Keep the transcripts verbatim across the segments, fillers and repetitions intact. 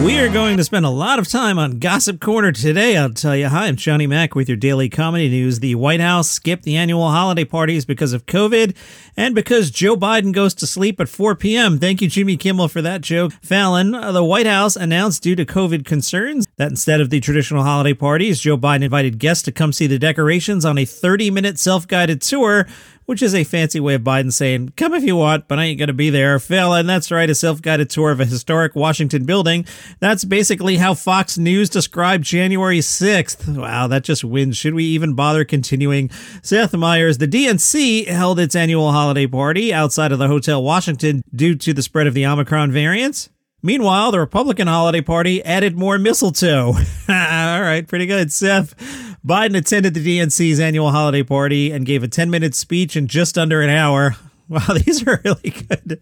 We are going to spend a lot of time on Gossip Corner today, I'll tell you. Hi, I'm Johnny Mac with your daily comedy news. The White House skipped the annual holiday parties because of COVID and because Joe Biden goes to sleep at four p.m. Thank you, Jimmy Kimmel, for that joke. Fallon, the White House announced due to COVID concerns that instead of the traditional holiday parties, Joe Biden invited guests to come see the decorations on a thirty-minute self-guided tour, which is a fancy way of Biden saying, come if you want, but I ain't going to be there. Fallon, that's right, a self-guided tour of a historic Washington building. That's basically how Fox News described January sixth. Wow, that just wins. Should we even bother continuing? Seth Meyers, the D N C held its annual holiday party outside of the Hotel Washington due to the spread of the Omicron variant. Meanwhile, the Republican holiday party added more mistletoe. All right, pretty good, Seth. Biden attended the D N C's annual holiday party and gave a ten-minute speech in just under an hour. Wow, these are really good.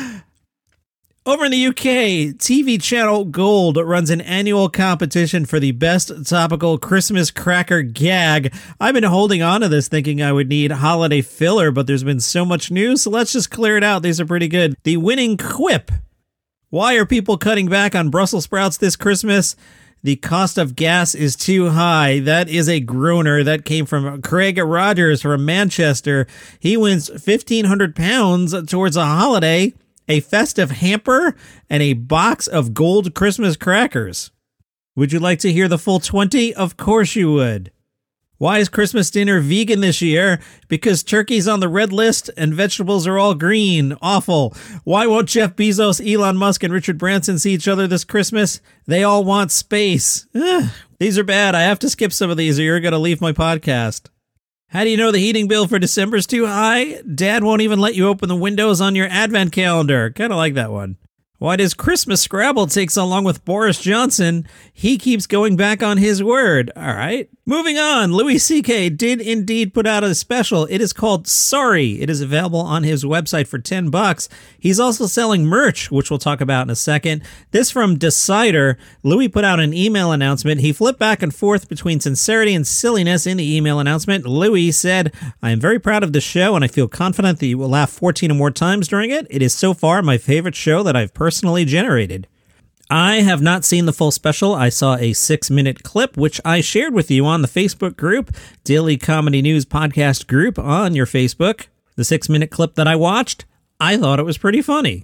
Over in the U K, T V channel Gold runs an annual competition for the best topical Christmas cracker gag. I've been holding on to this thinking I would need holiday filler, but there's been so much news, so let's just clear it out. These are pretty good. The winning quip. Why are people cutting back on Brussels sprouts this Christmas? The cost of gas is too high. That is a groaner. That came from Craig Rogers from Manchester. He wins fifteen hundred pounds towards a holiday, a festive hamper, and a box of gold Christmas crackers. Would you like to hear the full twenty? Of course you would. Why is Christmas dinner vegan this year? Because turkey's on the red list and vegetables are all green. Awful. Why won't Jeff Bezos, Elon Musk, and Richard Branson see each other this Christmas? They all want space. Ugh, these are bad. I have to skip some of these or you're going to leave my podcast. How do you know the heating bill for December's too high? Dad won't even let you open the windows on your advent calendar. Kind of like that one. Why does Christmas Scrabble take so long with Boris Johnson? He keeps going back on his word. All right. Moving on, Louis C K did indeed put out a special. It is called Sorry. It is available on his website for ten bucks. He's also selling merch, which we'll talk about in a second. This from Decider. Louis put out an email announcement. He flipped back and forth between sincerity and silliness in the email announcement. Louis said, I am very proud of the show and I feel confident that you will laugh fourteen or more times during it. It is so far my favorite show that I've personally generated. I have not seen the full special. I saw a six-minute clip, which I shared with you on the Facebook group, Daily Comedy News Podcast group on your Facebook. The six-minute clip that I watched, I thought it was pretty funny.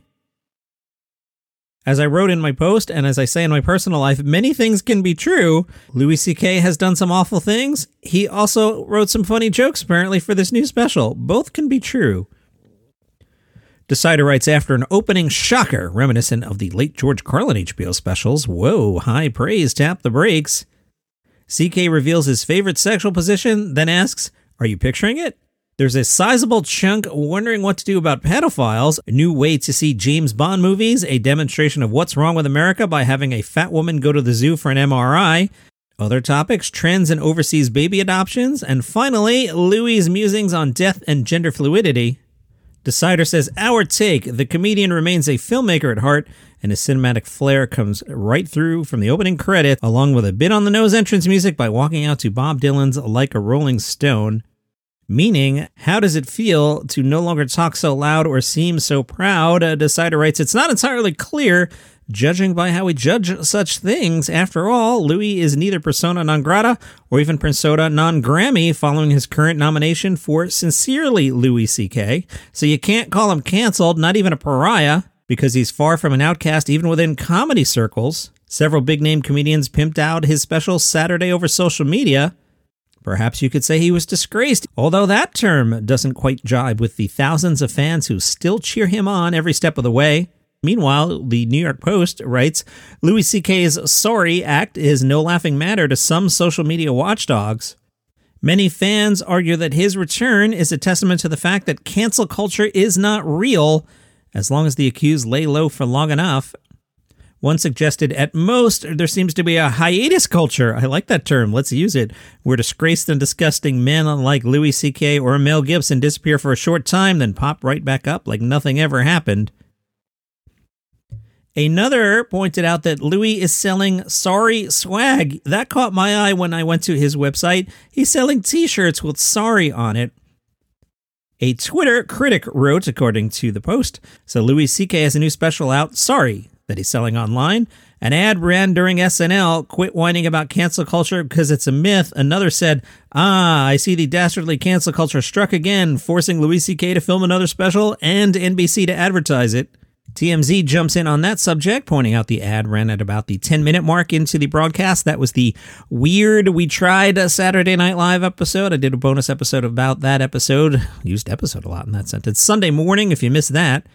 As I wrote in my post, and as I say in my personal life, many things can be true. Louis C K has done some awful things. He also wrote some funny jokes, apparently, for this new special. Both can be true. Decider writes, after an opening shocker reminiscent of the late George Carlin H B O specials, whoa, high praise, tap the brakes. C K reveals his favorite sexual position, then asks, are you picturing it? There's a sizable chunk wondering what to do about pedophiles, a new way to see James Bond movies, a demonstration of what's wrong with America by having a fat woman go to the zoo for an M R I, other topics, trends in overseas baby adoptions, and finally, Louis' musings on death and gender fluidity. Decider says, our take, the comedian remains a filmmaker at heart, and his cinematic flair comes right through from the opening credit, along with a bit-on-the-nose entrance music by walking out to Bob Dylan's Like a Rolling Stone. Meaning, how does it feel to no longer talk so loud or seem so proud? Uh, Decider writes, it's not entirely clear, judging by how we judge such things. After all, Louis is neither persona non grata or even persona non Grammy following his current nomination for Sincerely Louis C K. So you can't call him canceled, not even a pariah, because he's far from an outcast even within comedy circles. Several big-name comedians pimped out his special Saturday over social media. Perhaps you could say he was disgraced, although that term doesn't quite jibe with the thousands of fans who still cheer him on every step of the way. Meanwhile, the New York Post writes, Louis C K's Sorry act is no laughing matter to some social media watchdogs. Many fans argue that his return is a testament to the fact that cancel culture is not real, as long as the accused lay low for long enough. One suggested, at most, there seems to be a hiatus culture. I like that term. Let's use it. Where disgraced and disgusting men like Louis C K or Mel Gibson disappear for a short time, then pop right back up like nothing ever happened. Another pointed out that Louis is selling Sorry swag. That caught my eye when I went to his website. He's selling t-shirts with Sorry on it. A Twitter critic wrote, according to the Post, so Louis C K has a new special out, Sorry. that he's selling online. An ad ran during S N L, quit whining about cancel culture because it's a myth. Another said, ah, I see the dastardly cancel culture struck again, forcing Louis C K to film another special and N B C to advertise it. T M Z jumps in on that subject, pointing out the ad ran at about the ten-minute mark into the broadcast. That was the Weird We Tried a Saturday Night Live episode. I did a bonus episode about that episode. Used episode a lot in that sentence. Sunday morning, if you missed that.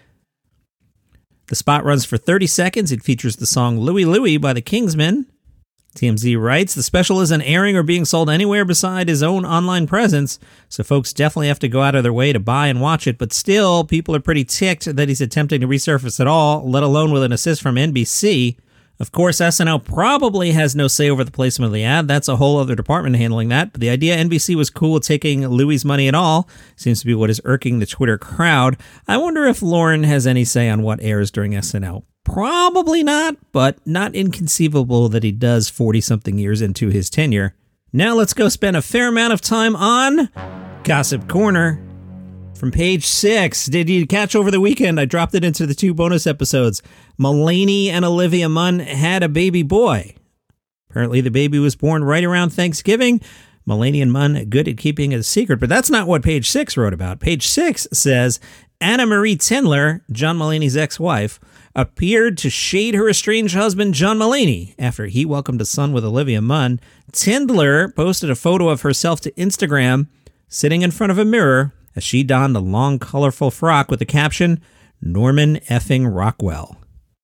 The spot runs for thirty seconds. It features the song Louie Louie by the Kingsmen. T M Z writes, the special isn't airing or being sold anywhere beside his own online presence, so folks definitely have to go out of their way to buy and watch it, but still, people are pretty ticked that he's attempting to resurface at all, let alone with an assist from N B C. Of course, S N L probably has no say over the placement of the ad. That's a whole other department handling that. But the idea N B C was cool with taking Louis' money at all seems to be what is irking the Twitter crowd. I wonder if Lauren has any say on what airs during S N L. Probably not, but not inconceivable that he does forty-something years into his tenure. Now let's go spend a fair amount of time on Gossip Corner. From page six, did you catch over the weekend? I dropped it into the two bonus episodes. Mulaney and Olivia Munn had a baby boy. Apparently the baby was born right around Thanksgiving. Mulaney and Munn good at keeping it a secret, but that's not what page six wrote about. Page six says, Anna Marie Tindler, John Mulaney's ex-wife, appeared to shade her estranged husband, John Mulaney, after he welcomed a son with Olivia Munn. Tindler posted a photo of herself to Instagram, sitting in front of a mirror, as she donned a long, colorful frock with the caption, Norman effing Rockwell.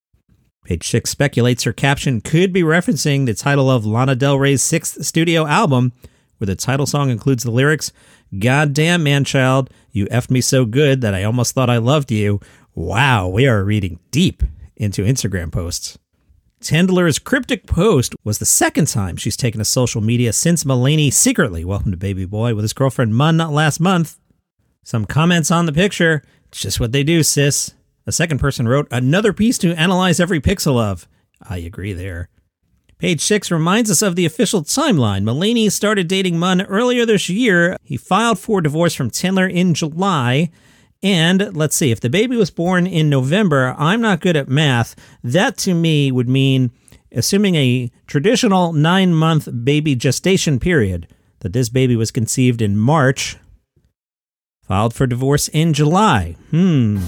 Page six speculates her caption could be referencing the title of Lana Del Rey's sixth studio album, where the title song includes the lyrics, Goddamn man-child, you effed me so good that I almost thought I loved you. Wow, we are reading deep into Instagram posts. Tindler's cryptic post was the second time she's taken to social media since Mulaney secretly welcomed a baby boy with his girlfriend Munn last month. Some comments on the picture. It's just what they do, sis. A second person wrote, another piece to analyze every pixel of. I agree there. Page six reminds us of the official timeline. Mulaney started dating Munn earlier this year. He filed for divorce from Tindler in July. And let's see, if the baby was born in November, I'm not good at math. That to me would mean, assuming a traditional nine-month baby gestation period, that this baby was conceived in March. Filed for divorce in July. Hmm.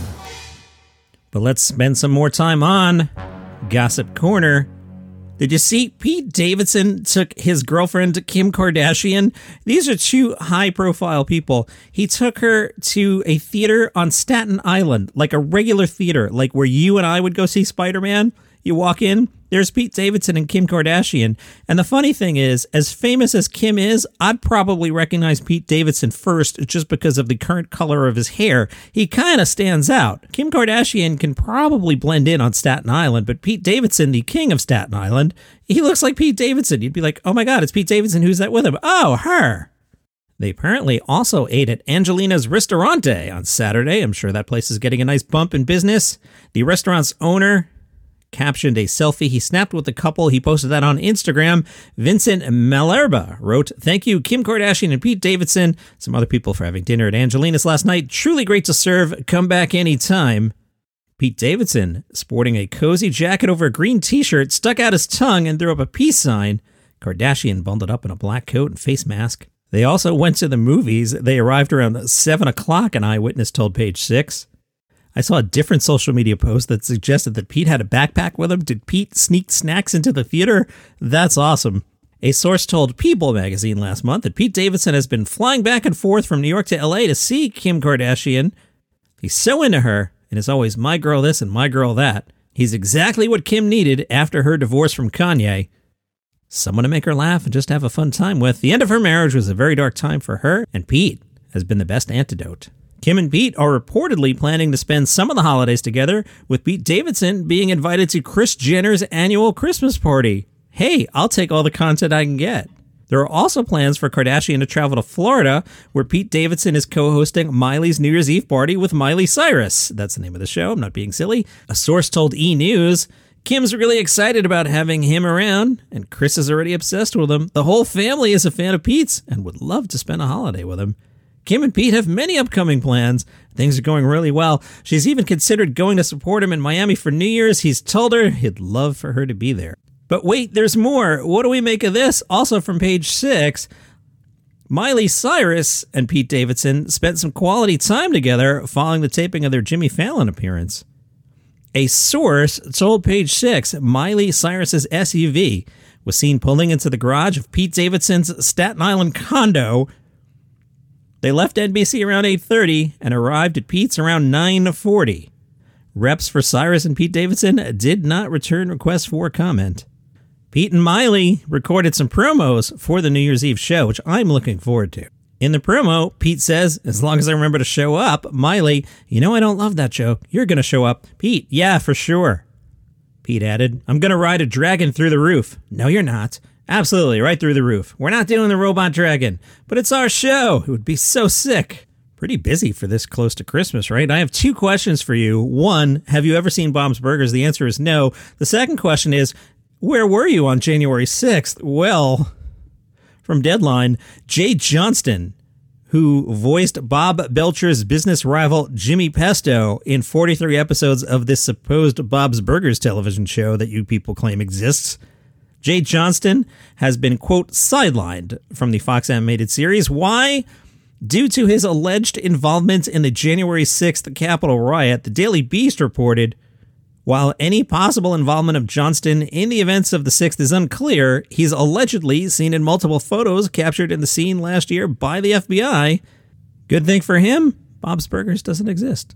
But let's spend some more time on Gossip Corner. Did you see Pete Davidson took his girlfriend Kim Kardashian? These are two high-profile people. He took her to a theater on Staten Island, like a regular theater, like where you and I would go see Spider-Man. You walk in, there's Pete Davidson and Kim Kardashian. And the funny thing is, as famous as Kim is, I'd probably recognize Pete Davidson first just because of the current color of his hair. He kind of stands out. Kim Kardashian can probably blend in on Staten Island, but Pete Davidson, the king of Staten Island, he looks like Pete Davidson. You'd be like, oh my God, it's Pete Davidson. Who's that with him? Oh, her. They apparently also ate at Angelina's Ristorante on Saturday. I'm sure that place is getting a nice bump in business. The restaurant's owner captioned a selfie he snapped with the couple. He posted that on Instagram. Vincent Malerba wrote, thank you, Kim Kardashian and Pete Davidson, some other people for having dinner at Angelina's last night. Truly great to serve. Come back anytime. Pete Davidson, sporting a cozy jacket over a green t-shirt, stuck out his tongue and threw up a peace sign. Kardashian bundled up in a black coat and face mask. They also went to the movies. They arrived around seven o'clock, an eyewitness told Page Six. I saw a different social media post that suggested that Pete had a backpack with him. Did Pete sneak snacks into the theater? That's awesome. A source told People magazine last month that Pete Davidson has been flying back and forth from New York to L A to see Kim Kardashian. He's so into her, and is always my girl this and my girl that. He's exactly what Kim needed after her divorce from Kanye. Someone to make her laugh and just have a fun time with. The end of her marriage was a very dark time for her, and Pete has been the best antidote. Kim and Pete are reportedly planning to spend some of the holidays together, with Pete Davidson being invited to Kris Jenner's annual Christmas party. Hey, I'll take all the content I can get. There are also plans for Kardashian to travel to Florida, where Pete Davidson is co-hosting Miley's New Year's Eve party with Miley Cyrus. That's the name of the show. I'm not being silly. A source told E! News, Kim's really excited about having him around, and Kris is already obsessed with him. The whole family is a fan of Pete's and would love to spend a holiday with him. Kim and Pete have many upcoming plans. Things are going really well. She's even considered going to support him in Miami for New Year's. He's told her he'd love for her to be there. But wait, there's more. What do we make of this? Also from page six, Miley Cyrus and Pete Davidson spent some quality time together following the taping of their Jimmy Fallon appearance. A source told page six Miley Cyrus's S U V was seen pulling into the garage of Pete Davidson's Staten Island condo. They left N B C around eight thirty and arrived at Pete's around nine forty. Reps for Cyrus and Pete Davidson did not return requests for comment. Pete and Miley recorded some promos for the New Year's Eve show, which I'm looking forward to. In the promo, Pete says, as long as I remember to show up, Miley, you know I don't love that joke. You're going to show up. Pete, yeah, for sure. Pete added, I'm going to ride a dragon through the roof. No, you're not. Absolutely, right through the roof. We're not doing the robot dragon, but it's our show. It would be so sick. Pretty busy for this close to Christmas, right? I have two questions for you. One, have you ever seen Bob's Burgers? The answer is no. The second question is, where were you on January sixth? Well, from Deadline, Jay Johnston, who voiced Bob Belcher's business rival Jimmy Pesto in forty-three episodes of this supposed Bob's Burgers television show that you people claim exists. Jay Johnston has been, quote, sidelined from the Fox animated series. Why? Due to his alleged involvement in the January sixth Capitol riot, the Daily Beast reported, while any possible involvement of Johnston in the events of the sixth is unclear, he's allegedly seen in multiple photos captured in the scene last year by the F B I. Good thing for him, Bob's Burgers doesn't exist.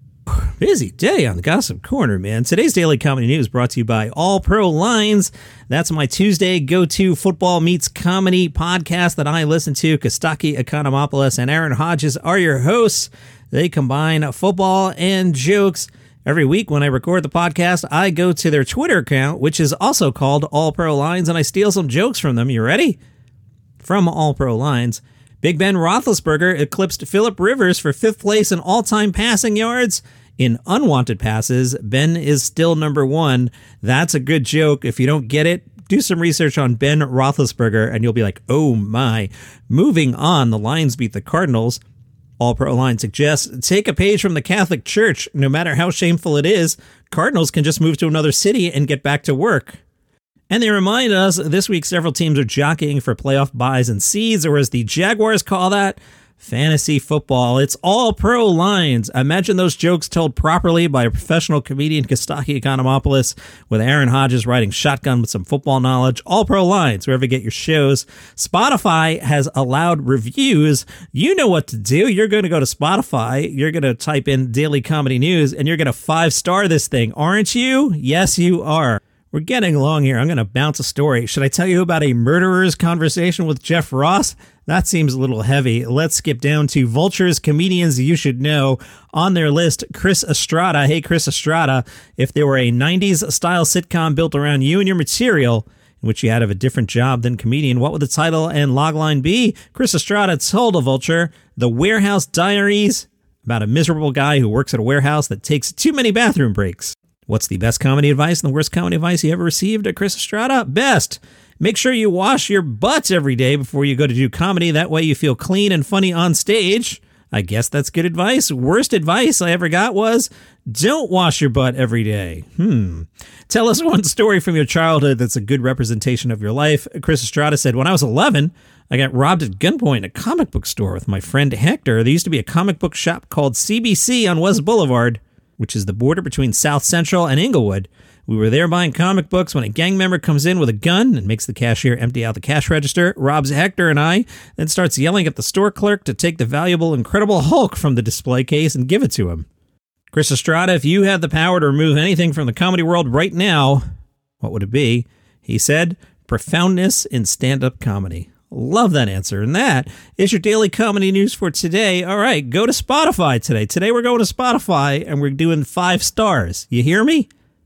Busy day on the Gossip Corner, man. Today's Daily Comedy News brought to you by All Pro Lines. That's my Tuesday go-to football meets comedy podcast that I listen to. Kostaki Economopoulos and Aaron Hodges are your hosts. They combine football and jokes. Every week when I record the podcast, I go to their Twitter account, which is also called All Pro Lines, and I steal some jokes from them. You ready? From All Pro Lines, Big Ben Roethlisberger eclipsed Phillip Rivers for fifth place in all-time passing yards. In unwanted passes, Ben is still number one. That's a good joke. If you don't get it, do some research on Ben Roethlisberger, and you'll be like, oh my. Moving on, the Lions beat the Cardinals. All Pro Line suggests take a page from the Catholic Church. No matter how shameful it is, Cardinals can just move to another city and get back to work. And they remind us this week several teams are jockeying for playoff buys and seeds, or as the Jaguars call that, fantasy football. It's All Pro Lines. Imagine those jokes told properly by a professional comedian, Kostaki Economopoulos, with Aaron Hodges riding shotgun with some football knowledge. All Pro Lines, wherever you get your shows. Spotify has allowed reviews. You know what to do. You're going to go to Spotify. You're going to type in Daily Comedy News, and you're going to five-star this thing, aren't you? Yes, you are. We're getting along here. I'm going to bounce a story. Should I tell you about a murderer's conversation with Jeff Ross? That seems a little heavy. Let's skip down to Vulture's comedians you should know. On their list, Chris Estrada. Hey, Chris Estrada, if there were a nineties-style sitcom built around you and your material, in which you had a different job than comedian, what would the title and logline be? Chris Estrada told a Vulture, The Warehouse Diaries, about a miserable guy who works at a warehouse that takes too many bathroom breaks. What's the best comedy advice and the worst comedy advice you ever received at Chris Estrada? Best. Make sure you wash your butts every day before you go to do comedy. That way you feel clean and funny on stage. I guess that's good advice. Worst advice I ever got was, don't wash your butt every day. Hmm. Tell us one story from your childhood that's a good representation of your life. Chris Estrada said, when I was eleven, I got robbed at gunpoint in a comic book store with my friend Hector. There used to be a comic book shop called C B C on West Boulevard, which is the border between South Central and Inglewood. We were there buying comic books when a gang member comes in with a gun and makes the cashier empty out the cash register, robs Hector and I, then starts yelling at the store clerk to take the valuable Incredible Hulk from the display case and give it to him. Chris Estrada, if you had the power to remove anything from the comedy world right now, what would it be? He said, profoundness in stand-up comedy. Love that answer. And that is your daily comedy news for today. All right, go to Spotify today. Today we're going to Spotify and we're doing five stars. You hear me?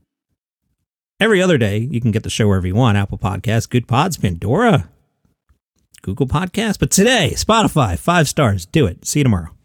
Every other day, you can get the show wherever you want. Apple Podcasts, Good Pods, Pandora, Google Podcasts. But today, Spotify, five stars. Do it. See you tomorrow.